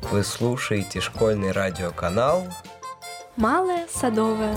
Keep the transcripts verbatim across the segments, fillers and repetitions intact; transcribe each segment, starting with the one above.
Вы слушаете школьный радиоканал «Малая Садовая».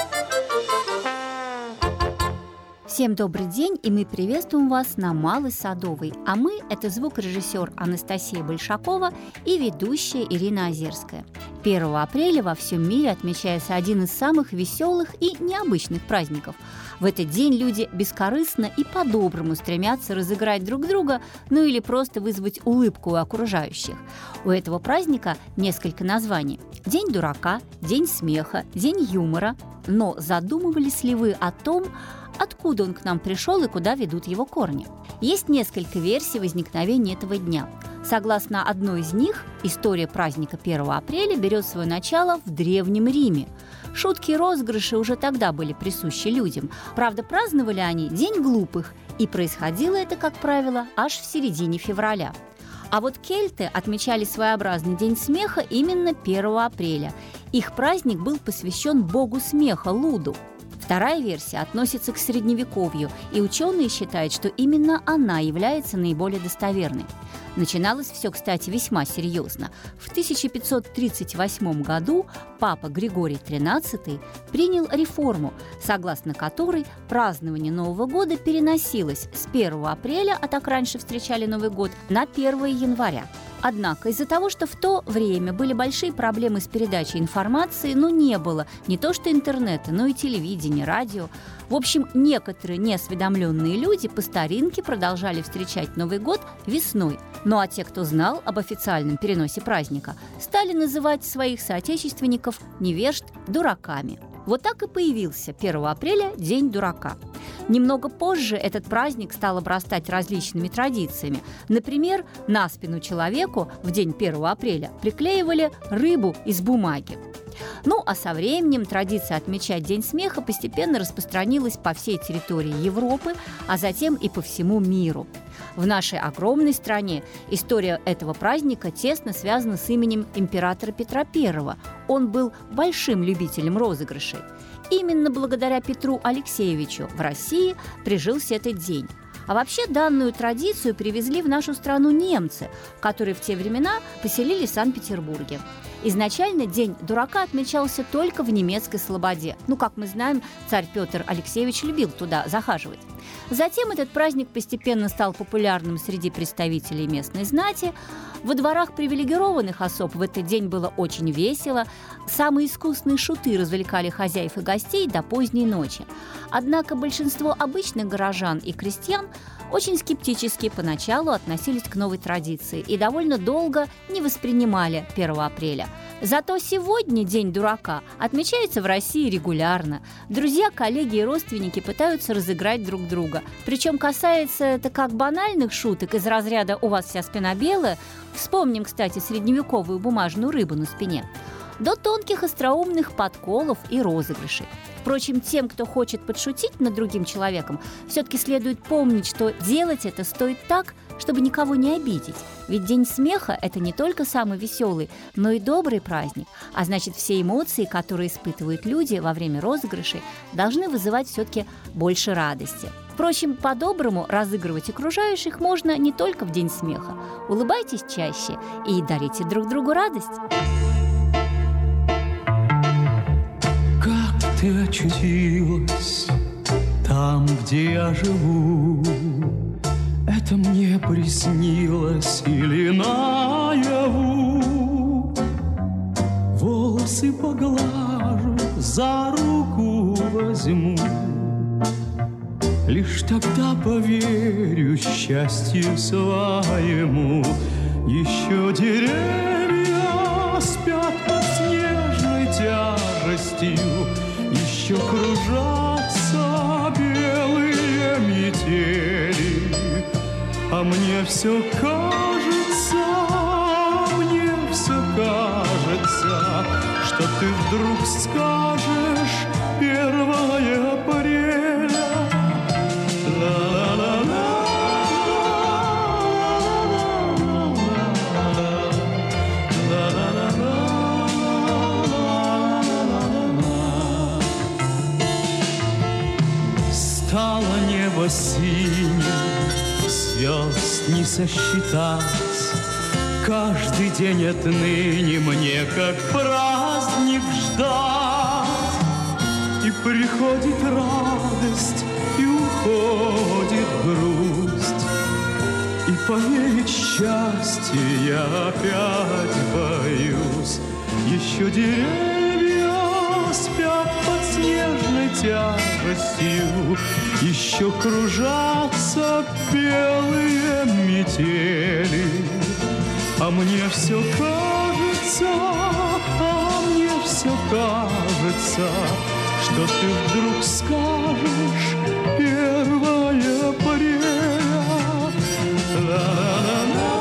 Всем добрый день, и мы приветствуем вас на Малой Садовой. А мы – это звукорежиссер Анастасия Большакова и ведущая Ирина Озерская. первого апреля во всем мире отмечается один из самых веселых и необычных праздников. В этот день люди бескорыстно и по-доброму стремятся разыграть друг друга, ну или просто вызвать улыбку у окружающих. У этого праздника несколько названий: День дурака, День смеха, День юмора. Но задумывались ли вы о том, откуда он к нам пришел и куда ведут его корни? Есть несколько версий возникновения этого дня. Согласно одной из них, история праздника первого апреля берет свое начало в Древнем Риме. Шутки и розыгрыши уже тогда были присущи людям. Правда, праздновали они День глупых, и происходило это, как правило, аж в середине февраля. А вот кельты отмечали своеобразный День смеха именно первого апреля. Их праздник был посвящен богу смеха Луду. Вторая версия относится к Средневековью, и ученые считают, что именно она является наиболее достоверной. Начиналось все, кстати, весьма серьезно. В тысяча пятьсот тридцать восьмом году папа Григорий тринадцатый принял реформу, согласно которой празднование Нового года переносилось с первого апреля, а так раньше встречали Новый год, на первое января. Однако из-за того, что в то время были большие проблемы с передачей информации, ну не было не то что интернета, но и телевидения, радио. В общем, некоторые неосведомленные люди по старинке продолжали встречать Новый год весной. Ну а те, кто знал об официальном переносе праздника, стали называть своих соотечественников невежд дураками. Вот так и появился первого апреля День дурака. Немного позже этот праздник стал обрастать различными традициями. Например, на спину человеку в день первого апреля приклеивали рыбу из бумаги. Ну, а со временем традиция отмечать День смеха постепенно распространилась по всей территории Европы, а затем и по всему миру. В нашей огромной стране история этого праздника тесно связана с именем императора Петра Первого. Он был большим любителем розыгрышей. Именно благодаря Петру Алексеевичу в России прижился этот день. А вообще данную традицию привезли в нашу страну немцы, которые в те времена поселились в Санкт-Петербурге. Изначально День дурака отмечался только в немецкой Слободе. Ну, как мы знаем, царь Петр Алексеевич любил туда захаживать. Затем этот праздник постепенно стал популярным среди представителей местной знати. Во дворах привилегированных особ в этот день было очень весело. Самые искусные шуты развлекали хозяев и гостей до поздней ночи. Однако большинство обычных горожан и крестьян очень скептически поначалу относились к новой традиции и довольно долго не воспринимали первого апреля. Зато сегодня День дурака отмечается в России регулярно. Друзья, коллеги и родственники пытаются разыграть друг друга. Причем касается это как банальных шуток из разряда «у вас вся спина белая», вспомним, кстати, средневековую бумажную рыбу на спине, до тонких остроумных подколов и розыгрышей. Впрочем, тем, кто хочет подшутить над другим человеком, все-таки следует помнить, что делать это стоит так, чтобы никого не обидеть. Ведь День смеха – это не только самый веселый, но и добрый праздник. А значит, все эмоции, которые испытывают люди во время розыгрышей, должны вызывать все-таки больше радости. Впрочем, по-доброму разыгрывать окружающих можно не только в День смеха. Улыбайтесь чаще и дарите друг другу радость. Ты очутилась там, где я живу. Это мне приснилось или наяву. Волосы поглажу, за руку возьму. Лишь тогда поверю счастью своему. Еще деревья спят под снежной тяжестью, еще кружатся белые метели, а мне все кажется, мне все кажется, что ты вдруг скажешь первое апреля. Ла-ла-ла-ла. Стало небо синим, звезд не сосчитать, Каждый день отныне мне как праздник ждать. И приходит радость, и уходит грусть. И поверить в счастье я опять боюсь. Еще деревья спят под снежной тяжестью, еще кружатся белые метели. А мне все кажется, а мне все кажется, что ты вдруг скажешь первое апреля. Ла-ла-ла-ла.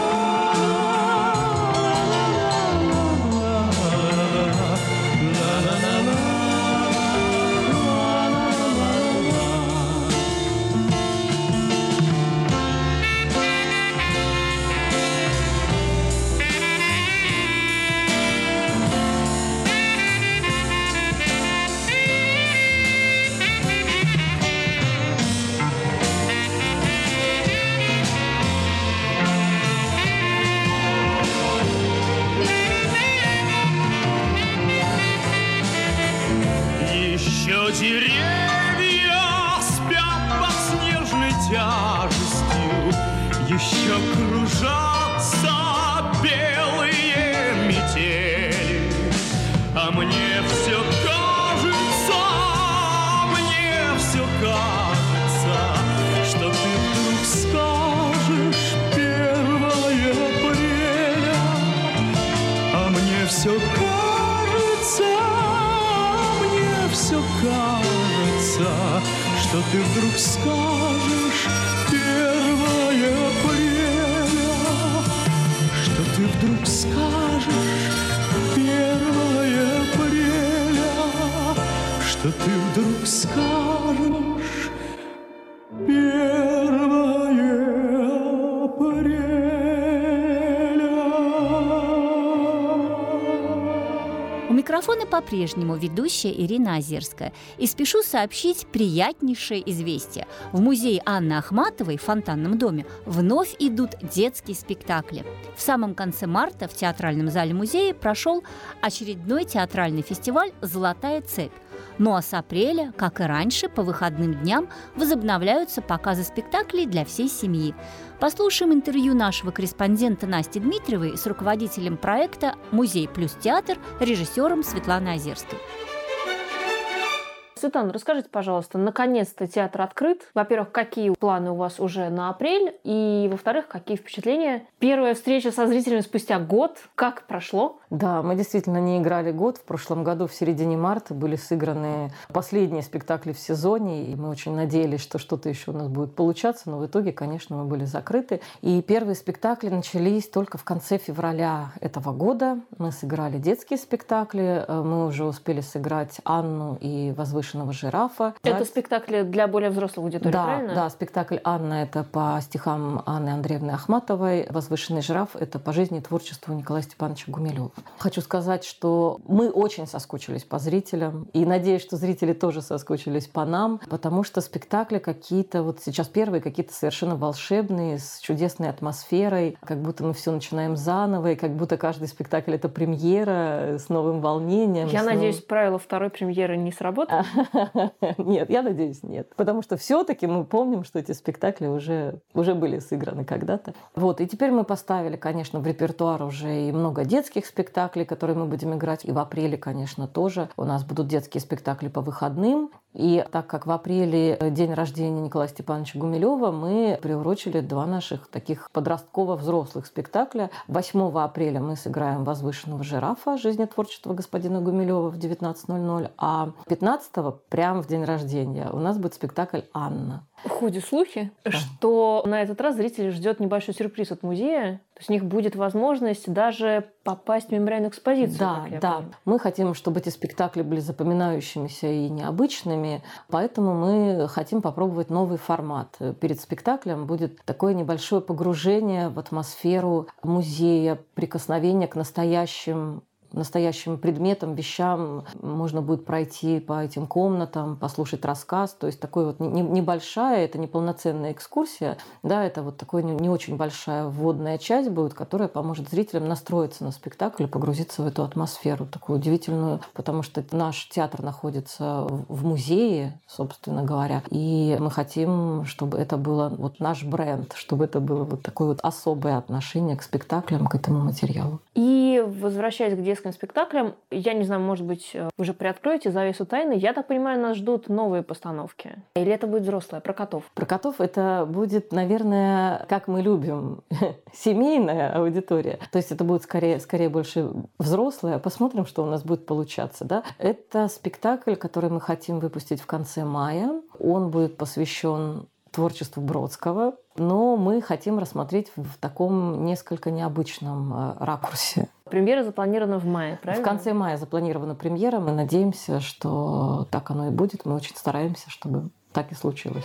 Деревья спят под снежной тяжестью, еще кружатся белые метели. А мне все кажется, мне все кажется, что ты вдруг скажешь первое апреля. А мне все кажется, все кажется, что ты вдруг скажешь первое апреля, что ты вдруг скажешь первое апреля, что ты вдруг скажешь первое апреля. У микрофона по-прежнему ведущая Ирина Озерская. И спешу сообщить приятнейшее известие. В музее Анны Ахматовой в Фонтанном доме вновь идут детские спектакли. В самом конце марта в театральном зале музея прошел очередной театральный фестиваль «Золотая цепь». Ну а с апреля, как и раньше, по выходным дням возобновляются показы спектаклей для всей семьи. Послушаем интервью нашего корреспондента Насти Дмитриевой с руководителем проекта «Музей плюс театр», режиссером Светланой Озерской. Светлана, расскажите, пожалуйста, наконец-то театр открыт. Во-первых, какие планы у вас уже на апрель? И, во-вторых, какие впечатления? Первая встреча со зрителями спустя год. Как прошло? Да, мы действительно не играли год. В прошлом году в середине марта были сыграны последние спектакли в сезоне. И мы очень надеялись, что что-то еще у нас будет получаться. Но в итоге, конечно, мы были закрыты. И первые спектакли начались только в конце февраля этого года. Мы сыграли детские спектакли. Мы уже успели сыграть «Анну» и «Возвышенного жирафа». Это спектакли для более взрослой аудитории, да, правильно? Да, спектакль «Анна» — это по стихам Анны Андреевны Ахматовой. «Возвышенный жираф» — это по жизни и творчеству Николая Степановича Гумилёва. Хочу сказать, что мы очень соскучились по зрителям. И надеюсь, что зрители тоже соскучились по нам, потому что спектакли какие-то, вот сейчас первые, какие-то совершенно волшебные, с чудесной атмосферой, как будто мы все начинаем заново, и как будто каждый спектакль — это премьера с новым волнением. Я новым... надеюсь, правила второй премьеры не сработают? Нет, я надеюсь, нет. Потому что все-таки мы помним, что эти спектакли уже, уже были сыграны когда-то. Вот. И теперь мы поставили, конечно, в репертуар уже и много детских спектаклей, которые мы будем играть. И в апреле, конечно, тоже. У нас будут детские спектакли по выходным. И так как в апреле день рождения Николая Степановича Гумилёва, мы приурочили два наших таких подростково-взрослых спектакля. восьмого апреля мы сыграем «Возвышенного жирафа. Жизнь и творчество господина Гумилёва» в девятнадцать ноль ноль, а пятнадцатого, прямо в день рождения, у нас будет спектакль «Анна». Ходят слухи, Да. что на этот раз зрители ждет небольшой сюрприз от музея. То есть у них будет возможность даже попасть в мемориальную экспозицию. Да, как я да. понимаю. Мы хотим, чтобы эти спектакли были запоминающимися и необычными, поэтому мы хотим попробовать новый формат. Перед спектаклем будет такое небольшое погружение в атмосферу музея, прикосновение к настоящим настоящим предметам, вещам. Можно будет пройти по этим комнатам, послушать рассказ. То есть такой вот небольшая, это не полноценная экскурсия, да, это вот такая не очень большая вводная часть будет, которая поможет зрителям настроиться на спектакль и погрузиться в эту атмосферу такую удивительную, потому что наш театр находится в музее, собственно говоря, и мы хотим, чтобы это было вот наш бренд, чтобы это было вот такое вот особое отношение к спектаклям, к этому материалу. И возвращаясь к детским спектаклям, я не знаю, может быть, вы уже приоткроете завесу тайны. Я так понимаю, нас ждут новые постановки. Или это будет взрослая, про котов? Про котов это будет, наверное, как мы любим, семейная аудитория. То есть это будет скорее, скорее больше взрослая. Посмотрим, что у нас будет получаться. Да? Это спектакль, который мы хотим выпустить в конце мая. Он будет посвящен творчеству Бродского, но мы хотим рассмотреть в таком несколько необычном ракурсе. Премьера запланирована в мае, правильно? В конце мая запланирована премьера. Мы надеемся, что так оно и будет. Мы очень стараемся, чтобы так и случилось.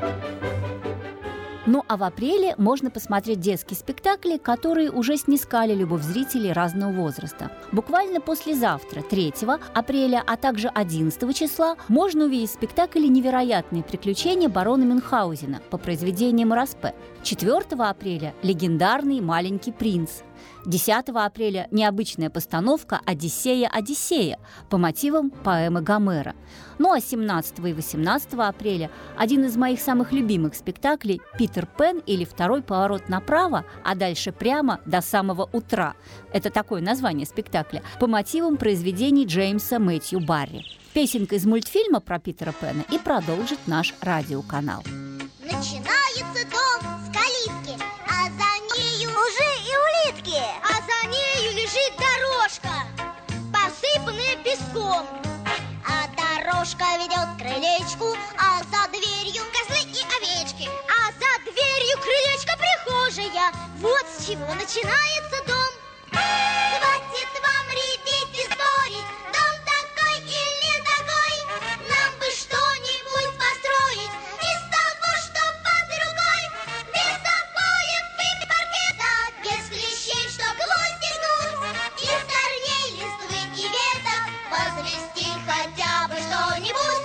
Ну а в апреле можно посмотреть детские спектакли, которые уже снискали любовь зрителей разного возраста. Буквально послезавтра, третьего апреля, а также одиннадцатого числа, можно увидеть спектакль «Невероятные приключения барона Мюнхгаузена» по произведениям Распе. четвёртого апреля – легендарный «Маленький принц». десятого апреля – необычная постановка «Одиссея, Одиссея» по мотивам поэмы Гомера. Ну а семнадцатого и восемнадцатого апреля один из моих самых любимых спектаклей «Питер Пен» или «Второй поворот направо, а дальше прямо до самого утра». Это такое название спектакля по мотивам произведений Джеймса Мэтью Барри. Песенка из мультфильма про Питера Пена и продолжит наш радиоканал. Начинается дом с калитки, а за нею уже и улитки, а за нею лежит дорожка, посыпанная песком. А дорожка ведет к крылечку, а за дверью козлы и овечки, а за дверью крылечко прихожая. Вот с чего начинается дом. Хватит вам реветь и спорить, дом такой или такой. Нам бы что-нибудь построить из того, что под рукой. Без обоев и паркета, без клещей, что гвозди гнуть, из корней листвы и веток возвести хотя бы что-нибудь.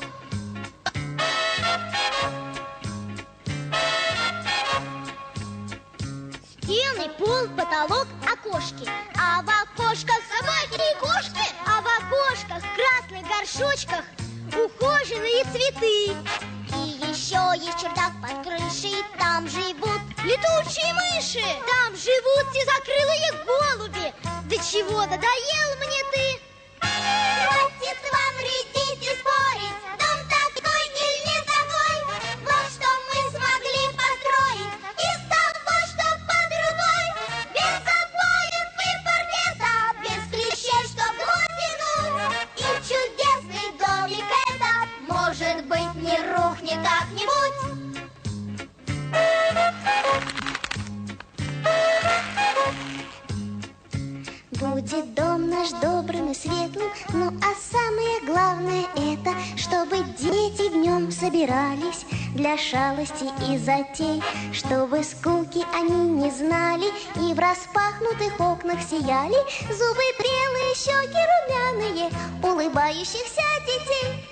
Стены, пол, потолок, окошки, а в окошках собаки и кошки, а в окошках в красных горшочках ухоженные цветы. И еще есть чердак под крышей, там живут летучие мыши, там живут птицекрылые голуби. До чего надоел мне ты? Хватит вам рядить и спорить, дом такой или не такой. Вот что мы смогли построить из того, что под рукой. Без обоев и паркета, без клещей, что гвозди гнуть. И чудесный домик этот, может быть, не рухнет как-нибудь. Будет дом наш добрым и светлым, ну а самое главное это, чтобы дети в нем собирались для шалости и затей, чтобы скуки они не знали и в распахнутых окнах сияли зубы белые, щеки румяные улыбающихся детей.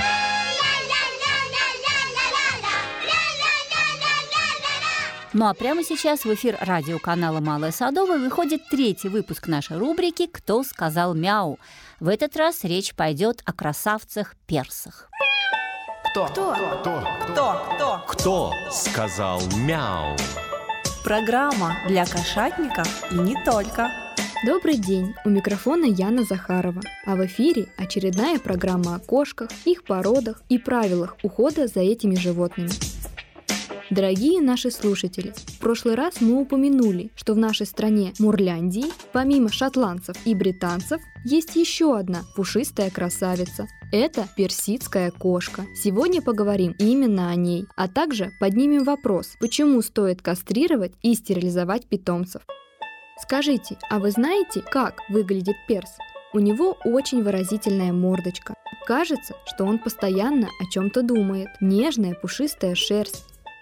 Ну а прямо сейчас в эфир радиоканала «Малая Садовая» выходит третий выпуск нашей рубрики «Кто сказал мяу?». В этот раз речь пойдет о красавцах-персах. Кто? Кто? Кто? Кто? Кто? Кто сказал мяу? Программа для кошатников и не только. Добрый день! У микрофона Яна Захарова. А в эфире очередная программа о кошках, их породах и правилах ухода за этими животными. Дорогие наши слушатели, в прошлый раз мы упомянули, что в нашей стране Мурляндии, помимо шотландцев и британцев, есть еще одна пушистая красавица. Это персидская кошка. Сегодня поговорим именно о ней, а также поднимем вопрос, почему стоит кастрировать и стерилизовать питомцев. Скажите, а вы знаете, как выглядит перс? У него очень выразительная мордочка. Кажется, что он постоянно о чем-то думает. Нежная пушистая шерсть.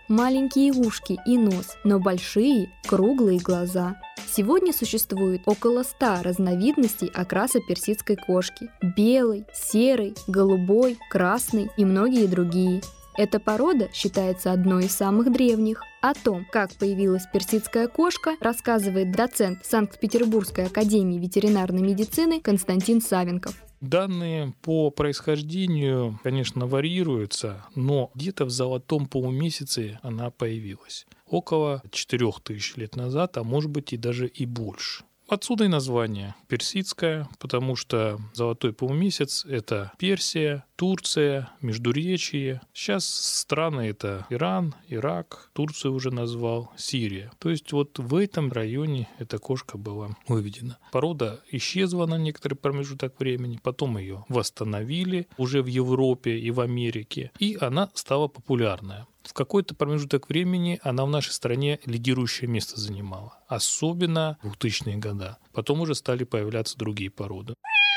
маленькие ушки и нос, но большие, круглые глаза. Сегодня существует около ста разновидностей окраса персидской кошки – белый, серый, голубой, красный и многие другие. Эта порода считается одной из самых древних. О том, как появилась персидская кошка, рассказывает доцент Санкт-Петербургской академии ветеринарной медицины Константин Савенков. Данные по происхождению, конечно, варьируются, но где-то в золотом полумесяце она появилась. Около четырех тысяч лет назад, а может быть и даже и больше. Отсюда и название персидская, потому что золотой полумесяц – это Персия, Турция, Междуречье. Сейчас страны – это Иран, Ирак, Турцию уже назвал, Сирия. То есть вот в этом районе эта кошка была выведена. Порода исчезла на некоторый промежуток времени, потом ее восстановили уже в Европе и в Америке, и она стала популярная. В какой-то промежуток времени она в нашей стране лидирующее место занимала, особенно в двухтысячные годы. Потом уже стали появляться другие породы.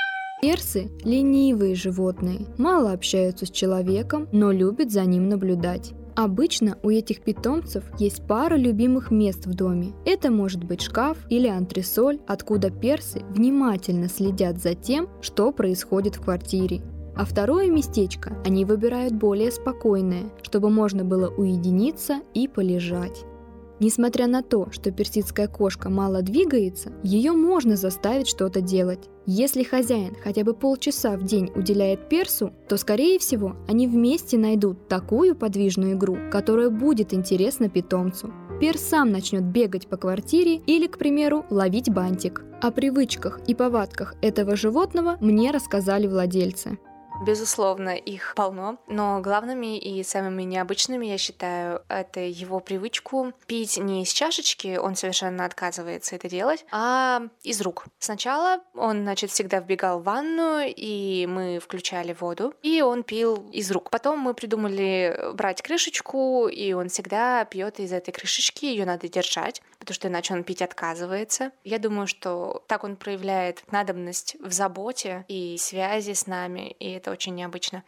Персы – ленивые животные, мало общаются с человеком, но любят за ним наблюдать. Обычно у этих питомцев есть пара любимых мест в доме. Это может быть шкаф или антресоль, откуда персы внимательно следят за тем, что происходит в квартире. А второе местечко они выбирают более спокойное, чтобы можно было уединиться и полежать. Несмотря на то, что персидская кошка мало двигается, ее можно заставить что-то делать. Если хозяин хотя бы полчаса в день уделяет персу, то, скорее всего, они вместе найдут такую подвижную игру, которая будет интересна питомцу. Перс сам начнет бегать по квартире или, к примеру, ловить бантик. О привычках и повадках этого животного мне рассказали владельцы. Безусловно, их полно, но главными и самыми необычными, я считаю, это его привычку пить не из чашечки, он совершенно отказывается это делать, а из рук. Сначала он, значит, всегда вбегал в ванную, и мы включали воду, и он пил из рук. Потом мы придумали брать крышечку, и он всегда пьет из этой крышечки, ее надо держать, потому что иначе он пить отказывается. Я думаю, что так он проявляет надобность в заботе и связи с нами, и это очень необычно.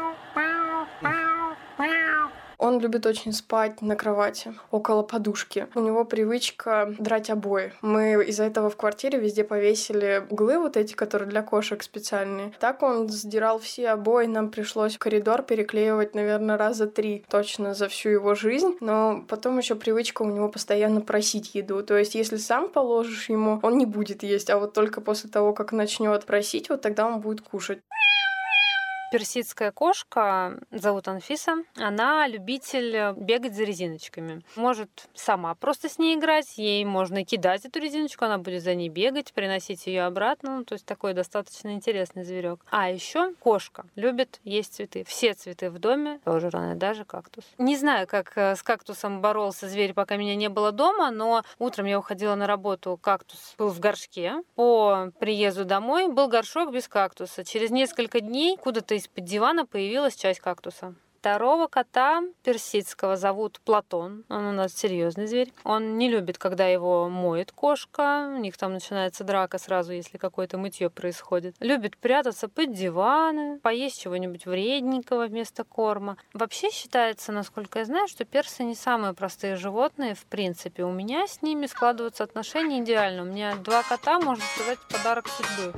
Он любит очень спать на кровати, около подушки. У него привычка драть обои. Мы из-за этого в квартире везде повесили углы вот эти, которые для кошек специальные. Так он сдирал все обои, нам пришлось коридор переклеивать, наверное, раза три точно за всю его жизнь. Но потом еще привычка у него постоянно просить еду. То есть, если сам положишь ему, он не будет есть, а вот только после того, как начнет просить, вот тогда он будет кушать. Персидская кошка, зовут Анфиса, она любитель бегать за резиночками. Может сама просто с ней играть, ей можно кидать эту резиночку, она будет за ней бегать, приносить ее обратно. То есть такой достаточно интересный зверек. А еще кошка любит есть цветы. Все цветы в доме, тоже рано, даже кактус. Не знаю, как с кактусом боролся зверь, пока меня не было дома, но утром я уходила на работу, кактус был в горшке. По приезду домой был горшок без кактуса. Через несколько дней куда-то из-под дивана появилась часть кактуса. Второго кота персидского зовут Платон. Он у нас серьезный зверь. Он не любит, когда его моет кошка. У них там начинается драка сразу, если какое-то мытье происходит. Любит прятаться под диваны, поесть чего-нибудь вредненького вместо корма. Вообще считается, насколько я знаю, что персы не самые простые животные. В принципе, у меня с ними складываются отношения идеально. У меня два кота, можно сказать, подарок судьбы.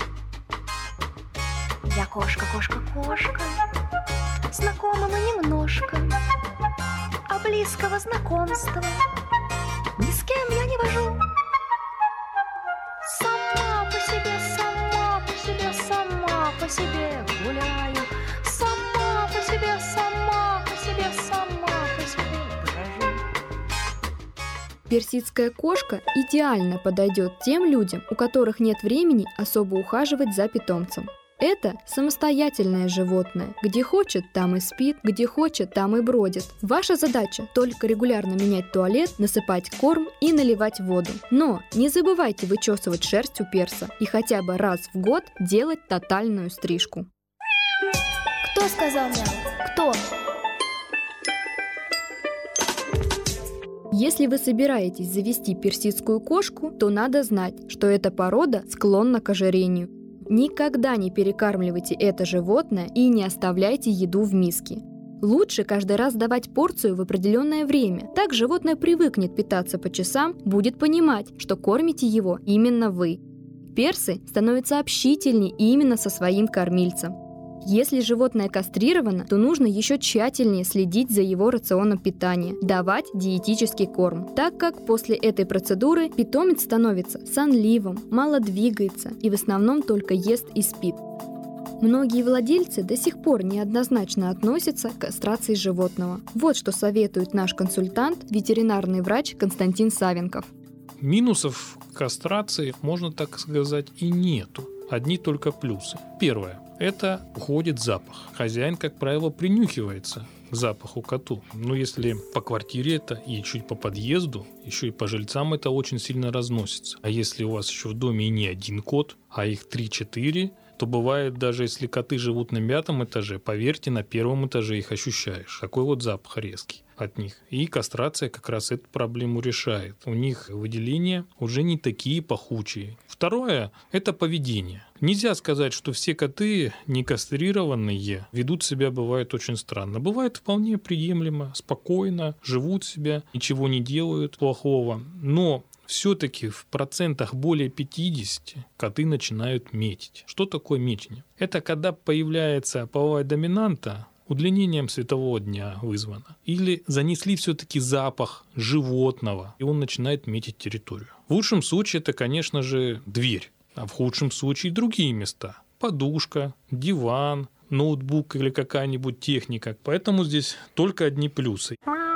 Я кошка, кошка, кошка. Знакомы мы немножко, а близкого знакомства ни с кем я не вожу. Сама по себе, сама по себе, сама по себе гуляю. Сама по себе, сама по себе, сама по себе брожу. Персидская кошка идеально подойдет тем людям, у которых нет времени особо ухаживать за питомцем. Это самостоятельное животное. Где хочет, там и спит, где хочет, там и бродит. Ваша задача – только регулярно менять туалет, насыпать корм и наливать воду. Но не забывайте вычесывать шерсть у перса и хотя бы раз в год делать тотальную стрижку. Кто сказал мяу? Кто? Если вы собираетесь завести персидскую кошку, то надо знать, что эта порода склонна к ожирению. Никогда не перекармливайте это животное и не оставляйте еду в миске. Лучше каждый раз давать порцию в определенное время. Так животное привыкнет питаться по часам, будет понимать, что кормите его именно вы. Персы становятся общительнее именно со своим кормильцем. Если животное кастрировано, то нужно еще тщательнее следить за его рационом питания, давать диетический корм, так как после этой процедуры питомец становится сонливым, мало двигается и в основном только ест и спит. Многие владельцы до сих пор неоднозначно относятся к кастрации животного. Вот что советует наш консультант, ветеринарный врач Константин Савенков. Минусов кастрации, можно так сказать, и нету. Одни только плюсы. Первое. Это уходит запах. Хозяин, как правило, принюхивается к запаху коту. Но если по квартире это и чуть по подъезду, еще и по жильцам это очень сильно разносится. А если у вас еще в доме и не один кот, а их три-четыре, то бывает, даже если коты живут на пятом этаже, поверьте, на первом этаже их ощущаешь. Такой вот запах резкий от них. И кастрация как раз эту проблему решает. У них выделения уже не такие пахучие. Второе – это поведение. Нельзя сказать, что все коты не кастрированные ведут себя, бывает, очень странно. Бывает вполне приемлемо, спокойно, живут себя, ничего не делают плохого. Но все-таки в процентах более пятидесяти коты начинают метить. Что такое метение? Это когда появляется половая доминанта, удлинением светового дня вызвано. Или занесли все-таки запах животного, и он начинает метить территорию. В лучшем случае это, конечно же, дверь, а в худшем случае другие места. Подушка, диван, ноутбук или какая-нибудь техника. Поэтому здесь только одни плюсы.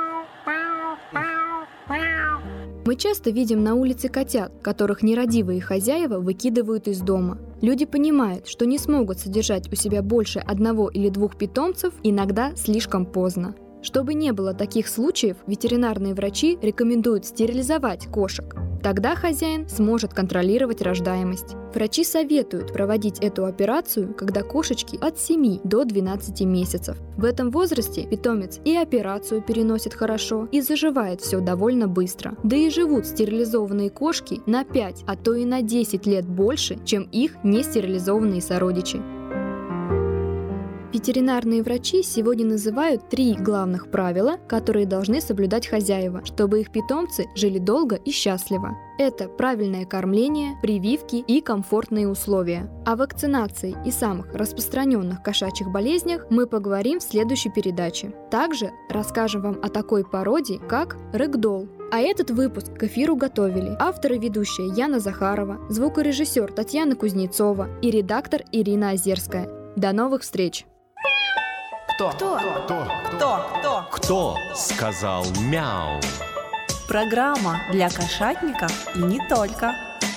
Мы часто видим на улице котят, которых нерадивые хозяева выкидывают из дома. Люди понимают, что не смогут содержать у себя больше одного или двух питомцев, иногда слишком поздно. Чтобы не было таких случаев, ветеринарные врачи рекомендуют стерилизовать кошек. Тогда хозяин сможет контролировать рождаемость. Врачи советуют проводить эту операцию, когда кошечки от семи до двенадцати месяцев. В этом возрасте питомец и операцию переносит хорошо, и заживает все довольно быстро. Да и живут стерилизованные кошки на пять, а то и на десять лет больше, чем их нестерилизованные сородичи. Ветеринарные врачи сегодня называют три главных правила, которые должны соблюдать хозяева, чтобы их питомцы жили долго и счастливо. Это правильное кормление, прививки и комфортные условия. О вакцинации и самых распространенных кошачьих болезнях мы поговорим в следующей передаче. Также расскажем вам о такой породе, как рэгдолл. А этот выпуск к эфиру готовили автор и ведущая Яна Захарова, звукорежиссер Татьяна Кузнецова и редактор Ирина Озерская. До новых встреч! Кто? Кто? Кто? Кто? Кто? Кто сказал мяу? Программа для кошатников и не только.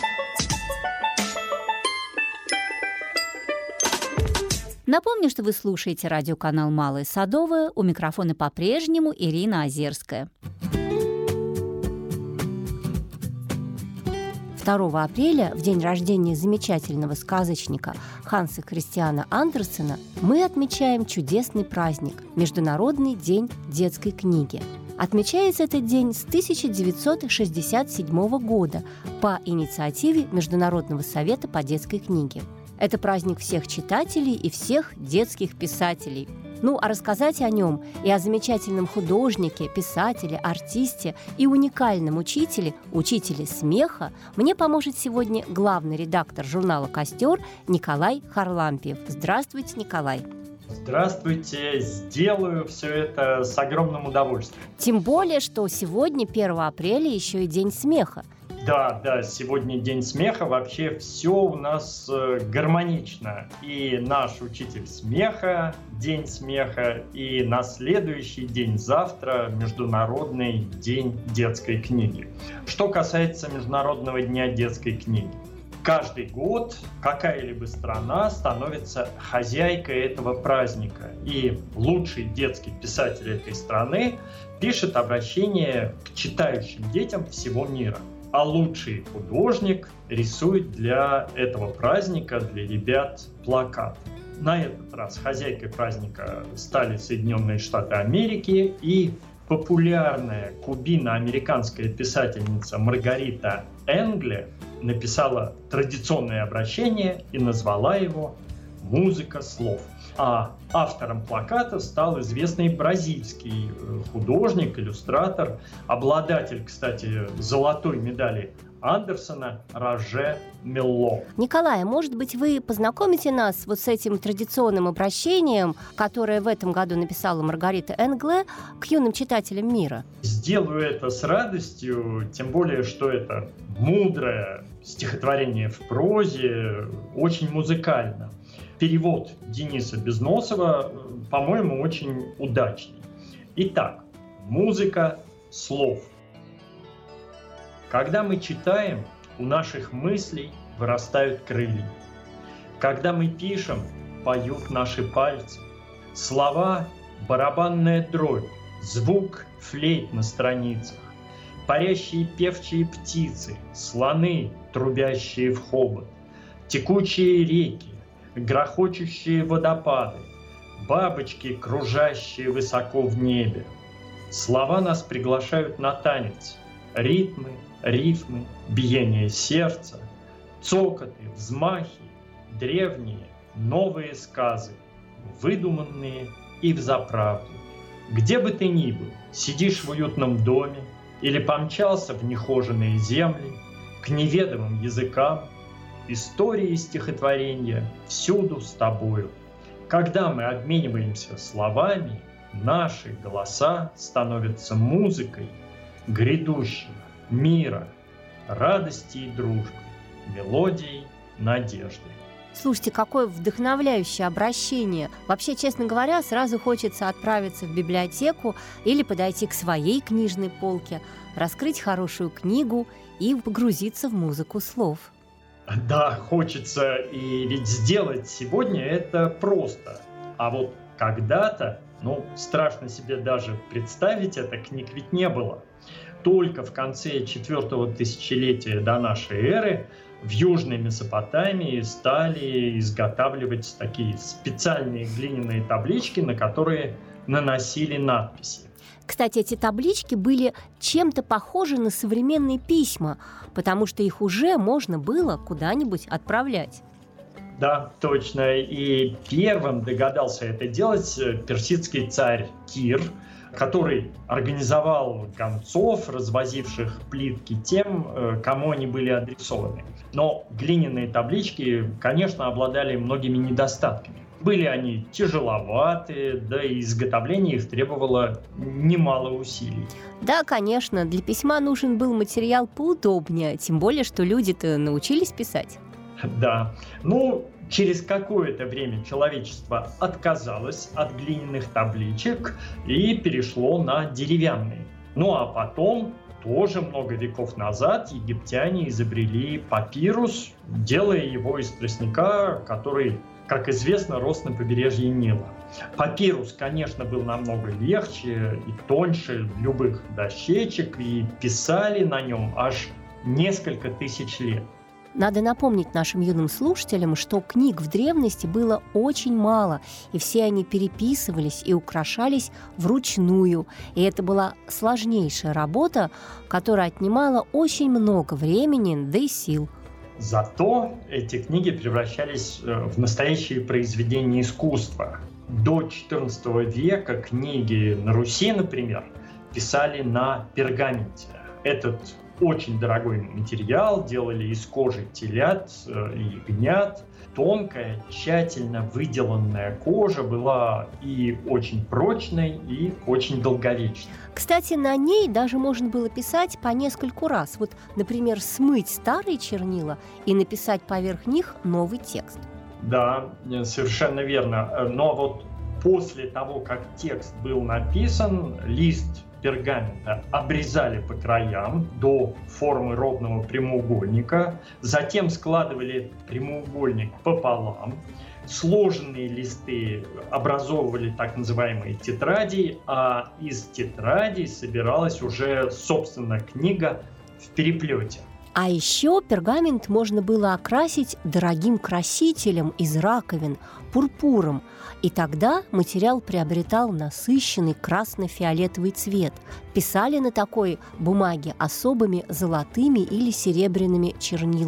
Напомню, что вы слушаете радиоканал «Малое Садовое». У микрофона по-прежнему Ирина Озерская. второго апреля, в день рождения замечательного сказочника Ханса Христиана Андерсена, мы отмечаем чудесный праздник – Международный день детской книги. Отмечается этот день с тысяча девятьсот шестьдесят седьмого года по инициативе Международного совета по детской книге. Это праздник всех читателей и всех детских писателей. Ну, а рассказать о нем и о замечательном художнике, писателе, артисте и уникальном учителе, учителе смеха, мне поможет сегодня главный редактор журнала «Костер» Николай Харлампиев. Здравствуйте, Николай. Здравствуйте, сделаю все это с огромным удовольствием. Тем более, что сегодня, первого апреля, еще и День смеха. Да, да, сегодня День смеха, вообще все у нас э, гармонично. И наш учитель смеха, День смеха, и на следующий день, завтра, Международный день детской книги. Что касается Международного дня детской книги. Каждый год какая-либо страна становится хозяйкой этого праздника. И лучший детский писатель этой страны пишет обращение к читающим детям всего мира. А лучший художник рисует для этого праздника, для ребят, плакат. На этот раз хозяйкой праздника стали Соединенные Штаты Америки, и популярная кубино-американская писательница Маргарита Энгле написала традиционное обращение и назвала его «Музыка слов». А автором плаката стал известный бразильский художник, иллюстратор, обладатель, кстати, золотой медали Андерсона Роже Мелло. Николай, может быть, вы познакомите нас вот с этим традиционным обращением, которое в этом году написала Маргарита Энгле к юным читателям мира? Сделаю это с радостью, тем более, что это мудрое стихотворение в прозе, очень музыкально. Перевод Дениса Безносова, по-моему, очень удачный. Итак, музыка слов. Когда мы читаем, у наших мыслей вырастают крылья. Когда мы пишем, поют наши пальцы. Слова – барабанная дробь, звук – флейт на страницах. Парящие певчие птицы, слоны, трубящие в хобот. Текучие реки, грохочущие водопады, бабочки, кружащие высоко в небе. Слова нас приглашают на танец. Ритмы, рифмы, биение сердца, цокоты, взмахи, древние, новые сказы, выдуманные и взаправду. Где бы ты ни был, сидишь в уютном доме или помчался в нехоженные земли, к неведомым языкам, истории и стихотворения всюду с тобою. Когда мы обмениваемся словами, наши голоса становятся музыкой грядущего мира, радости и дружбы, мелодией надежды. Слушайте, какое вдохновляющее обращение. Вообще, честно говоря, сразу хочется отправиться в библиотеку или подойти к своей книжной полке, раскрыть хорошую книгу и погрузиться в музыку слов. Да, хочется, и ведь сделать сегодня это просто. А вот когда-то, ну, страшно себе даже представить это, книг ведь не было. Только в конце четвертого тысячелетия до нашей эры в Южной Месопотамии стали изготавливать такие специальные глиняные таблички, на которые наносили надписи. Кстати, эти таблички были чем-то похожи на современные письма, потому что их уже можно было куда-нибудь отправлять. Да, точно. И первым догадался это делать персидский царь Кир, который организовал гонцов, развозивших плитки тем, кому они были адресованы. Но глиняные таблички, конечно, обладали многими недостатками. Были они тяжеловаты, да и изготовление их требовало немало усилий. Да, конечно, для письма нужен был материал поудобнее, тем более, что люди-то научились писать. Да, ну, через какое-то время человечество отказалось от глиняных табличек и перешло на деревянные. Ну а потом, тоже много веков назад, египтяне изобрели папирус, делая его из тростника, который, как известно, рос на побережье Нила. Папирус, конечно, был намного легче и тоньше любых дощечек, и писали на нем аж несколько тысяч лет. Надо напомнить нашим юным слушателям, что книг в древности было очень мало, и все они переписывались и украшались вручную. И это была сложнейшая работа, которая отнимала очень много времени, да и сил. Зато эти книги превращались в настоящие произведения искусства. До четырнадцатого века книги на Руси, например, писали на пергаменте. Этот очень дорогой материал делали из кожи телят и ягнят. Тонкая, тщательно выделанная кожа была и очень прочной, и очень долговечной. Кстати, на ней даже можно было писать по нескольку раз. Вот, например, смыть старые чернила и написать поверх них новый текст. Да, совершенно верно. Но вот после того, как текст был написан, лист пергамента обрезали по краям до формы ровного прямоугольника, затем складывали прямоугольник пополам, сложенные листы образовывали так называемые тетради, а из тетрадей собиралась уже, собственно, книга в переплете. А еще пергамент можно было окрасить дорогим красителем из раковин, пурпуром, и тогда материал приобретал насыщенный красно-фиолетовый цвет. Писали на такой бумаге особыми золотыми или серебряными чернилами.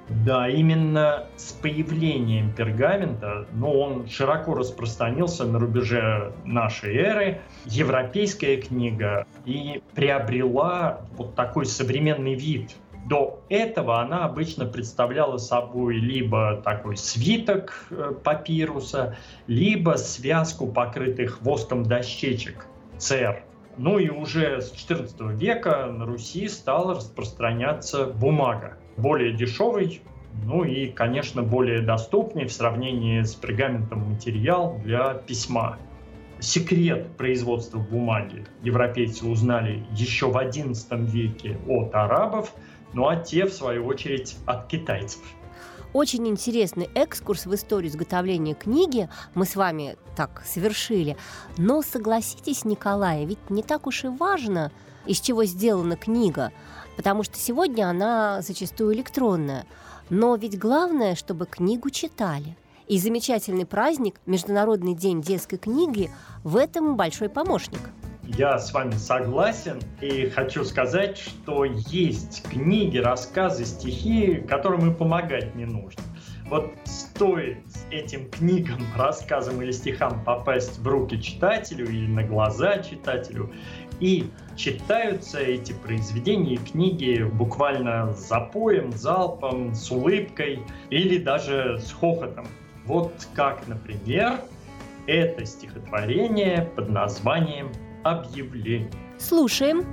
Да, именно с появлением пергамента, ну, он широко распространился на рубеже нашей эры, европейская книга, и приобрела вот такой современный вид. До этого она обычно представляла собой либо такой свиток папируса, либо связку покрытых воском дощечек, цер. Ну и уже с четырнадцатого века на Руси стала распространяться бумага. Более дешевый, ну и, конечно, более доступный в сравнении с пергаментом материал для письма. Секрет производства бумаги европейцы узнали еще в одиннадцатом веке от арабов, ну а те, в свою очередь, от китайцев. Очень интересный экскурс в историю изготовления книги мы с вами так совершили. Но согласитесь, Николай, ведь не так уж и важно, из чего сделана книга, потому что сегодня она зачастую электронная. Но ведь главное, чтобы книгу читали. И замечательный праздник, Международный день детской книги, в этом большой помощник. Я с вами согласен и хочу сказать, что есть книги, рассказы, стихи, которым и помогать не нужно. Вот стоит этим книгам, рассказам или стихам попасть в руки читателю или на глаза читателю, и читаются эти произведения и книги буквально с запоем, залпом, с улыбкой или даже с хохотом. Вот как, например, это стихотворение под названием «Объявление». Слушаем.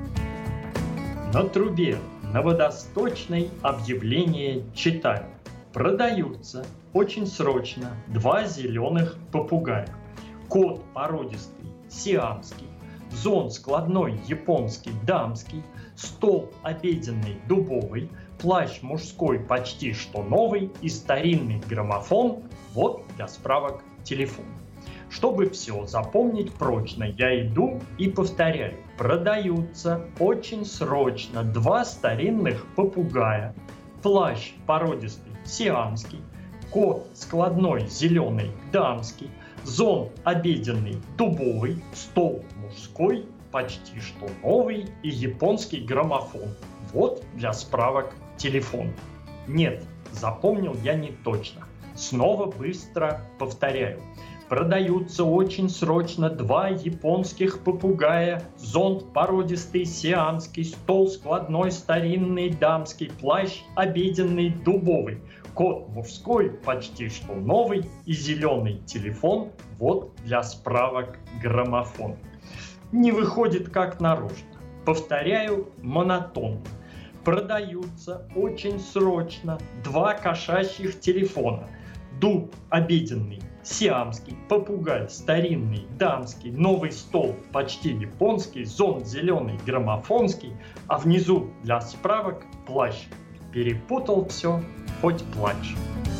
На трубе новодосточной объявление читаю. Продаются очень срочно два зеленых попугая. Кот породистый сиамский, зон складной японский дамский, стол обеденный дубовый, плащ мужской почти что новый и старинный граммофон. Вот для справок телефон. Чтобы все запомнить прочно, я иду и повторяю. Продаются очень срочно два старинных попугая, плащ породистый сиамский, кот складной зеленый дамский, зонт обеденный дубовый, стол мужской почти что новый и японский граммофон. Вот для справок телефон. Нет, запомнил я не точно. Снова быстро повторяю. Продаются очень срочно два японских попугая, зонт породистый сиамский, стол складной старинный дамский, плащ обеденный дубовый, кот мужской почти что новый и зеленый телефон. Вот для справок граммофон. Не выходит как нарочно. Повторяю монотонно. Продаются очень срочно два кошачьих телефона. Дуб обеденный сиамский, попугай старинный дамский, новый стол почти японский, зонт зеленый граммофонский, а внизу для справок плащ. Перепутал все, хоть плачь.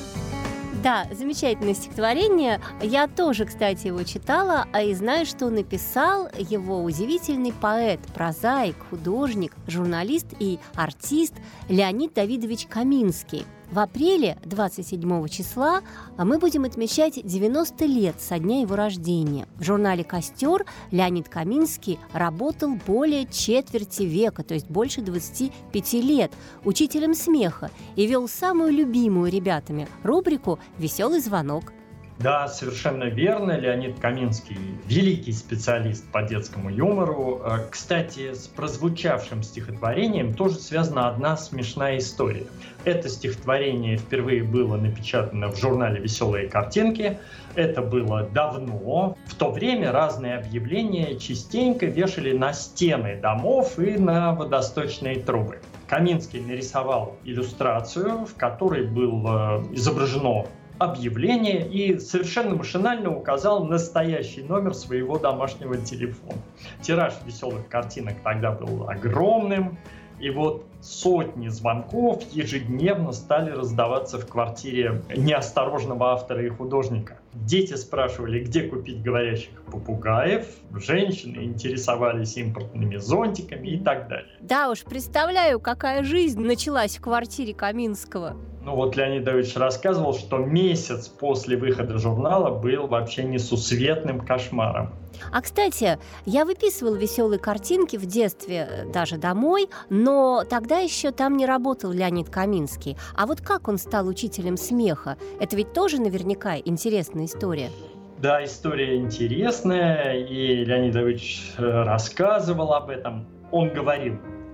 Да, замечательное стихотворение. Я тоже, кстати, его читала, а и знаю, что написал его удивительный поэт, прозаик, художник, журналист и артист Леонид Давидович Каминский. В апреле двадцать седьмого числа мы будем отмечать девяносто лет со дня его рождения. В журнале «Костер» Леонид Каминский работал более четверти века, то есть больше двадцати пяти лет, учителем смеха и вел самую любимую ребятами рубрику «Веселый звонок». Да, совершенно верно. Леонид Каминский – великий специалист по детскому юмору. Кстати, с прозвучавшим стихотворением тоже связана одна смешная история. Это стихотворение впервые было напечатано в журнале «Веселые картинки». Это было давно. В то время разные объявления частенько вешали на стены домов и на водосточные трубы. Каминский нарисовал иллюстрацию, в которой было изображено объявление и совершенно машинально указал настоящий номер своего домашнего телефона. Тираж веселых картинок тогда был огромным, и вот сотни звонков ежедневно стали раздаваться в квартире неосторожного автора и художника. Дети спрашивали, где купить говорящих попугаев, женщины интересовались импортными зонтиками и так далее. Да уж, представляю, какая жизнь началась в квартире Каминского. Ну вот Леонид Давыдович рассказывал, что месяц после выхода журнала был вообще несусветным кошмаром. А, кстати, я выписывала веселые картинки в детстве даже домой, но тогда еще там не работал Леонид Каминский. А вот как он стал учителем смеха? Это ведь тоже наверняка интересная история. Да, история интересная, и Леонид Давыдович рассказывал об этом. Он говорил: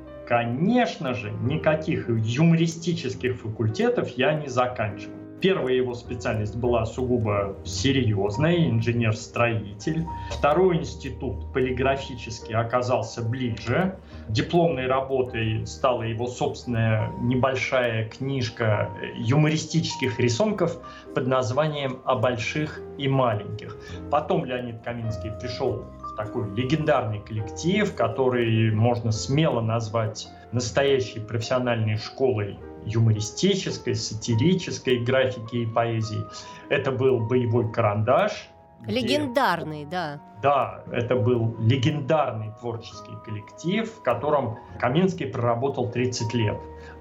конечно же, никаких юмористических факультетов я не заканчивал. Первая его специальность была сугубо серьезная, инженер-строитель. Второй институт полиграфический оказался ближе. Дипломной работой стала его собственная небольшая книжка юмористических рисунков под названием «О больших и маленьких». Потом Леонид Каминский пришел в такой легендарный коллектив, который можно смело назвать настоящей профессиональной школой юмористической, сатирической графики и поэзии. Это был «Боевой карандаш». Легендарный, где... да. Да, это был легендарный творческий коллектив, в котором Каминский проработал тридцать лет.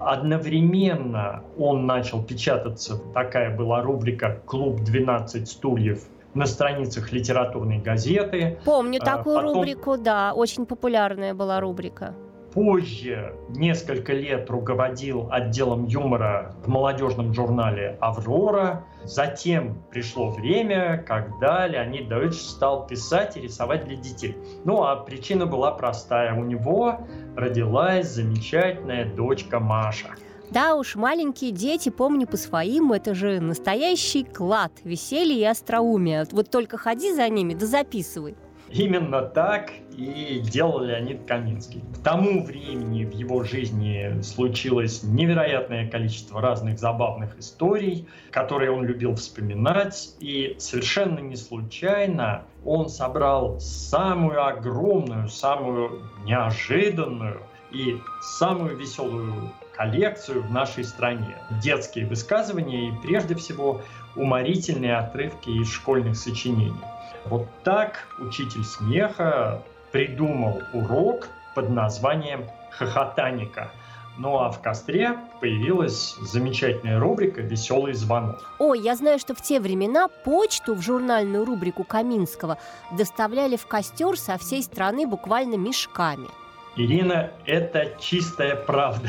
Одновременно он начал печататься, такая была рубрика «Клуб двенадцать стульев» на страницах литературной газеты. Помню а, такую потом... рубрику, да, очень популярная была рубрика. Позже несколько лет руководил отделом юмора в молодежном журнале «Аврора». Затем пришло время, когда Леонид Давыдович стал писать и рисовать для детей. Ну а причина была простая. У него родилась замечательная дочка Маша. Да уж, маленькие дети, помню по своим, это же настоящий клад веселья и остроумия. Вот только ходи за ними да записывай. Именно так и делал Леонид Каминский. К тому времени в его жизни случилось невероятное количество разных забавных историй, которые он любил вспоминать, и совершенно не случайно он собрал самую огромную, самую неожиданную и самую веселую коллекцию в нашей стране. Детские высказывания и, прежде всего, уморительные отрывки из школьных сочинений. Вот так учитель смеха придумал урок под названием «Хохотаника». Ну а в «Костре» появилась замечательная рубрика «Веселый звонок». Ой, я знаю, что в те времена почту в журнальную рубрику Каминского доставляли в Костер со всей страны буквально мешками. Ирина, это чистая правда.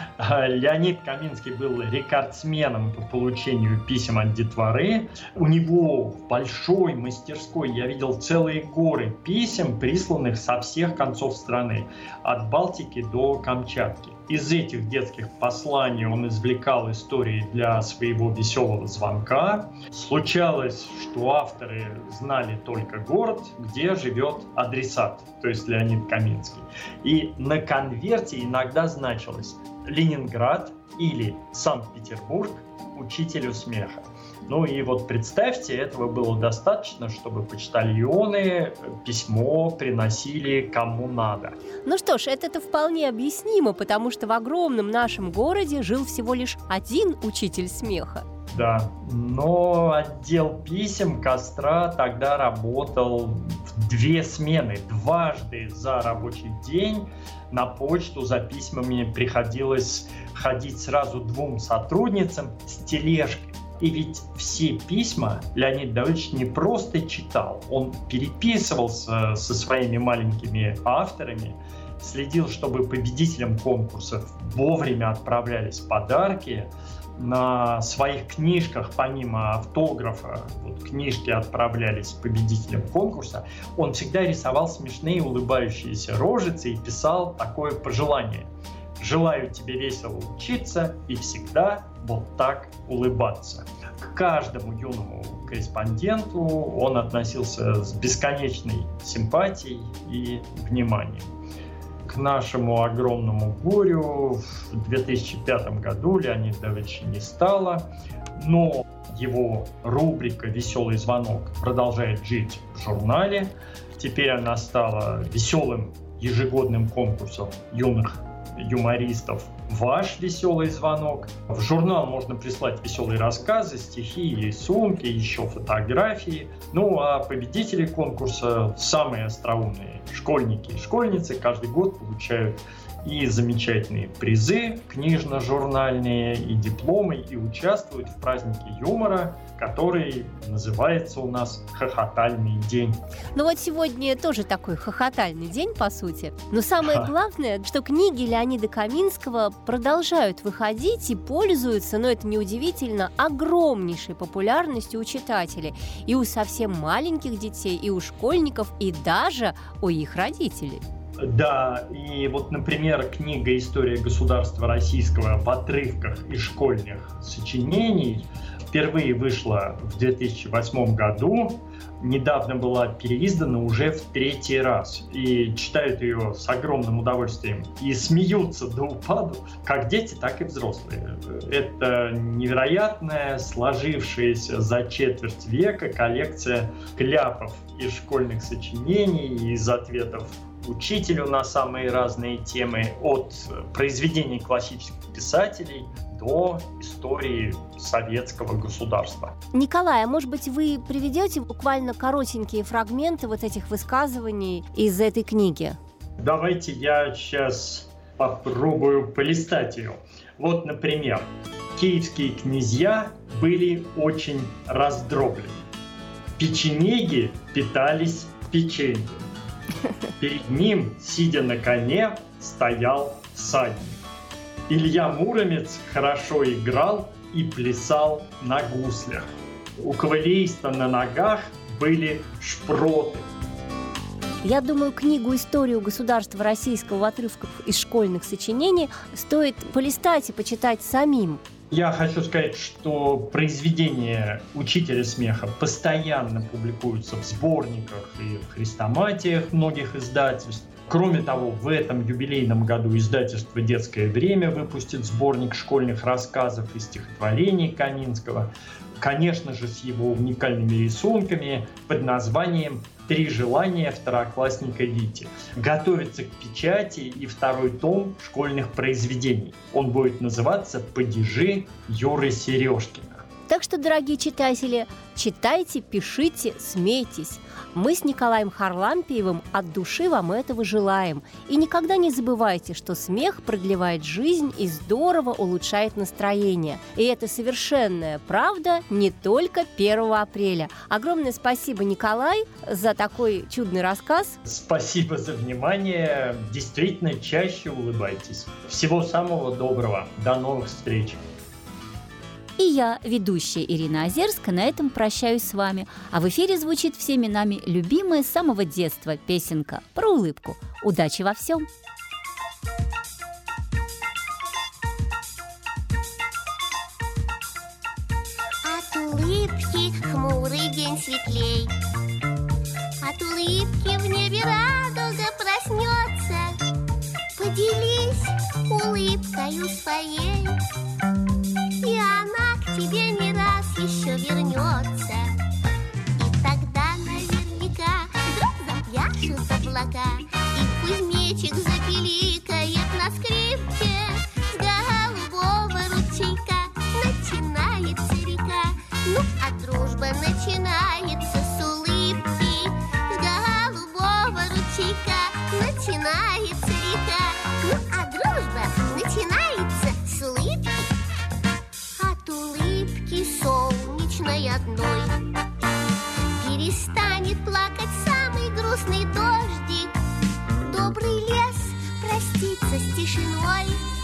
Леонид Каминский был рекордсменом по получению писем от детворы. У него в большой мастерской я видел целые горы писем, присланных со всех концов страны, от Балтики до Камчатки. Из этих детских посланий он извлекал истории для своего веселого звонка. Случалось, что авторы знали только город, где живет адресат, то есть Леонид Каминский. И на конверте иногда значилось «Ленинград» или «Санкт-Петербург учителю смеха». Ну и вот представьте, этого было достаточно, чтобы почтальоны письмо приносили кому надо. Ну что ж, это-то вполне объяснимо, потому что в огромном нашем городе жил всего лишь один учитель смеха. Да, но отдел писем «Костра» тогда работал в две смены. Дважды за рабочий день на почту за письмами приходилось ходить сразу двум сотрудницам с тележкой. И ведь все письма Леонид Давыдович не просто читал, он переписывался со своими маленькими авторами, следил, чтобы победителям конкурсов вовремя отправлялись подарки. На своих книжках, помимо автографа, вот, книжки отправлялись победителям конкурса, он всегда рисовал смешные улыбающиеся рожицы и писал такое пожелание: «Желаю тебе весело учиться и всегда вот так улыбаться». К каждому юному корреспонденту он относился с бесконечной симпатией и вниманием. К нашему огромному горю в две тысячи пятом году Леонида Давыдовича не стало, но его рубрика «Веселый звонок» продолжает жить в журнале. Теперь она стала веселым ежегодным конкурсом юных юмористов «Ваш веселый звонок». В журнал можно прислать веселые рассказы, стихи, рисунки, еще фотографии. Ну а победители конкурса, самые остроумные школьники и школьницы, каждый год получают и замечательные призы книжно-журнальные, и дипломы, и участвуют в празднике юмора, который называется у нас «Хохотальный день». Ну вот сегодня тоже такой хохотальный день, по сути. Но самое главное, что книги Леонида Каминского продолжают выходить и пользуются, но это неудивительно, огромнейшей популярностью у читателей. И у совсем маленьких детей, и у школьников, и даже у их родителей. Да, и вот, например, книга «История государства российского» в отрывках из школьных сочинений впервые вышла в две тысячи восьмом году, недавно была переиздана уже в третий раз. И читают ее с огромным удовольствием. И смеются до упаду, как дети, так и взрослые. Это невероятная, сложившаяся за четверть века коллекция кляпов из школьных сочинений, из ответов учителю на самые разные темы, от произведений классических писателей до истории советского государства. Николай, а может быть, вы приведете буквально коротенькие фрагменты вот этих высказываний из этой книги? Давайте я сейчас попробую полистать ее. Вот, например, киевские князья были очень раздроблены. Печенеги питались печеньем. Перед ним, сидя на коне, стоял всадник. Илья Муромец хорошо играл и плясал на гуслях. У кавалериста на ногах были шпроты. Я думаю, книгу «Историю государства российского» в отрывках из школьных сочинений стоит полистать и почитать самим. Я хочу сказать, что произведения учителя смеха постоянно публикуются в сборниках и в хрестоматиях многих издательств. Кроме того, в этом юбилейном году издательство «Детское время» выпустит сборник школьных рассказов и стихотворений Каминского, конечно же, с его уникальными рисунками под названием «Три желания второклассника Вити». Готовится к печати и второй том школьных произведений. Он будет называться «Падежи Юры Сережкина». Так что, дорогие читатели, читайте, пишите, смейтесь. Мы с Николаем Харлампиевым от души вам этого желаем. И никогда не забывайте, что смех продлевает жизнь и здорово улучшает настроение. И это совершенная правда не только первого апреля. Огромное спасибо, Николай, за такой чудный рассказ. Спасибо за внимание. Действительно, чаще улыбайтесь. Всего самого доброго. До новых встреч. И я, ведущая Ирина Озерская, на этом прощаюсь с вами. А в эфире звучит всеми нами любимая с самого детства песенка про улыбку. Удачи во всем! От улыбки хмурый день светлей, от улыбки в небе радуга проснется. Поделись улыбкою своей, и она к тебе не раз еще вернется. И тогда наверняка вдруг запляшут облака, и кузнечик запиликает на скрипке. С голубого ручейка начинается река, ну а дружба начинается с улыбки. С голубого ручейка начинается река, ну а дружба начинается с улыбки. От улыбки солнечной одной перестанет плакать самый грустный дождик. Добрый лес простится с тишиной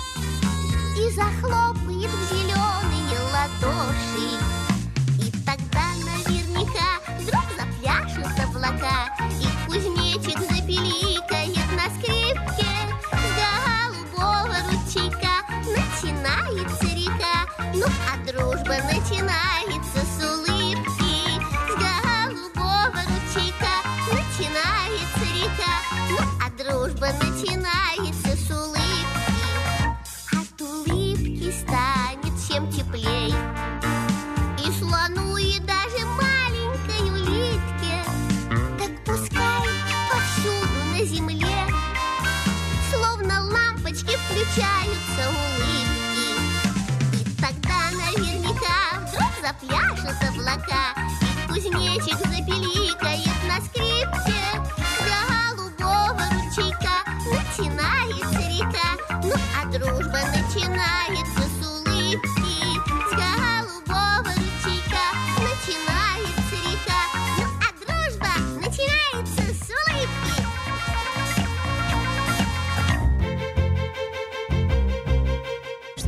и захлопает в зеленые ладоши. И тогда наверняка вдруг запляшут облака, и кузнечик запиликает на скрипке. С голубого ручейка начинается река, ну а дружба начинается с улыбки. С голубого ручейка начинается река, ну а дружба начинается с улыбки. От улыбки станет всем теплей, и слону, и даже маленькой улитке. Так пускай повсюду на земле словно лампочки включаются улыбки. И тогда наверняка вдруг запляшут облака, и кузнечик запиликает на скрипке. С голубого ручейка начинается река,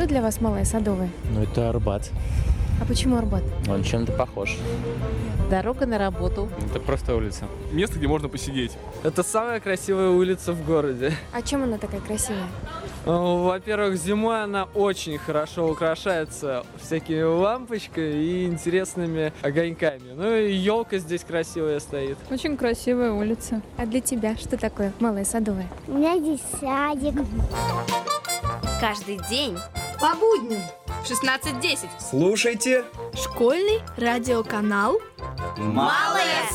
для вас Малая Садовая? Ну, это Арбат. А почему Арбат? Он чем-то похож. Дорога на работу. Это просто улица. Место, где можно посидеть. Это самая красивая улица в городе. А чем она такая красивая? Во-первых, зимой она очень хорошо украшается всякими лампочками и интересными огоньками. Ну и елка здесь красивая стоит. Очень красивая улица. А для тебя что такое Малая Садовая? У меня здесь садик. Каждый день по будням в шестнадцать десять Слушайте школьный радиоканал «Малая